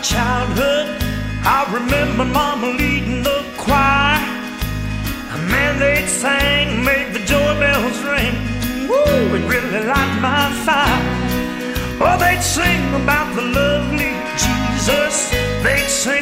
childhood. I remember Mama leading the choir. Man, they'd sing, make the joy bells ring. Woo, it really light my fire. Oh, they'd sing about the lovely Jesus. They'd sing